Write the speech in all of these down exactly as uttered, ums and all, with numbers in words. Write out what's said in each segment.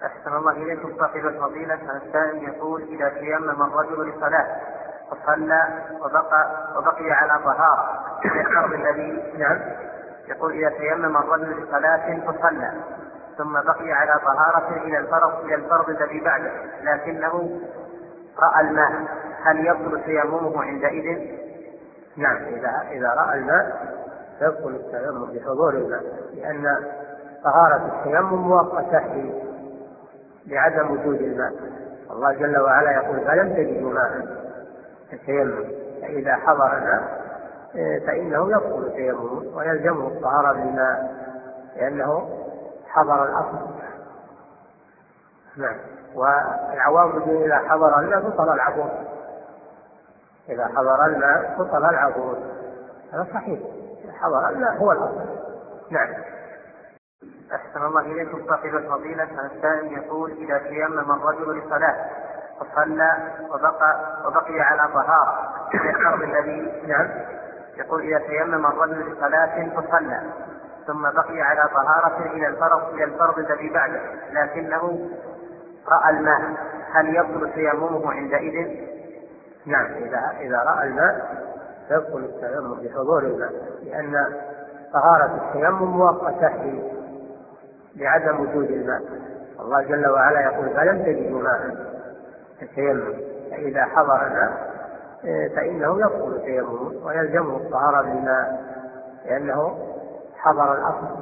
أحسن الله إليكم صاحب الفضيلة. السائل يقول: إذا تيمم الرجل لصلاة وصلى وبقى وبقي على طهارة من الفرض الذي نعم يقول: إذا تيمم الرجل لصلاة فصلى ثم بقي على طهارة إلى الفرض إلى الفرض الذي بعده، لكنه رأى الماء، هل يبطل تيممه عندئذ؟ نعم، إذا إذا رأى الماء يبطل التيمم بحضور الماء، لأن طهارة التيمم مؤقتة لعدم وجود الماء. الله جل وعلا يقول: فلم تجدوا ماء التيمم، فإذا حضر الماء فإنه يبطل تيممه ويلزمه الطهارة بالماء لأنه حضر الأصل. نعم. والعوامل إذا حضر الماء بطل العبور، إذا حضر الماء بطل العبور، هذا صحيح، حضر الماء هو الأصل. نعم. أحسن الله إليكم صاحب الفضيلة. السائل يقول: إذا تيمم الرجل لصلاة وصلى وبقى وبقي على طهارة من الفرض الذي نعم يقول: إذا تيمم الرجل لصلاة فصلى ثم بقي على طهارة إلى الفرض إلى الفرض الذي بعده، لكنه رأى الماء، هل يبطل تيممه عندئذ؟ نعم، إذا إذا رأى الماء يبطل التيمم بحضور الماء، لأن طهارة التيمم مؤقتة لعدم وجود الماء. الله جل وعلا يقول: فلم تجدوا ماء التيمم، فإذا حضر الماء فإنه يبطل تيممه ويلزمه الطهارة بالماء لأنه حضر الأصل.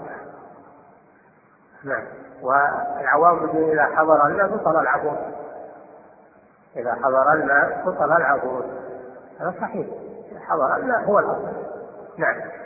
نعم. والعوامل إذا حضر الماء بطل العبور، إذا حضر الماء بطل العبور، هذا صحيح، حضر الماء هو الأصل. نعم.